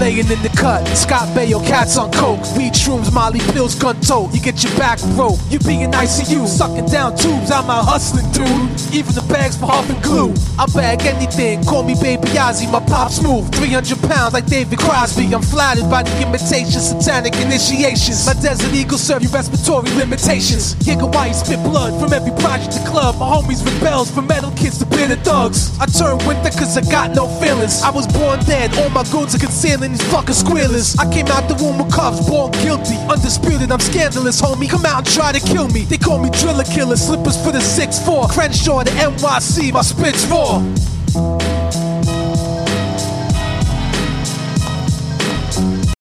laying in the cut. Scott Baio, cats on coke. Weed shrooms, Molly pills, gun tote. You get your back broke. You be in ICU, sucking down tubes. I'm out hustling, dude. Even the bags for huff and glue. I bag anything. Call me Baby Ozzy. My pop smooth. 300 pounds like David Crosby. I'm flattered by the imitations, satanic initiations. My Desert Eagle serve you respiratory limitations. Giga White spit blood from every project to club. My homies rebels from metal kids to bitter thugs. I turn winter cause I got no feelings. I was born dead, all my goons are concealing these fucking squealers. I came out the womb with cuffs, born guilty. Undisputed, I'm scandalous, homie. Come out and try to kill me. They call me Driller Killer, slippers for the 6'4". Crenshaw, the NYC, my spit's raw.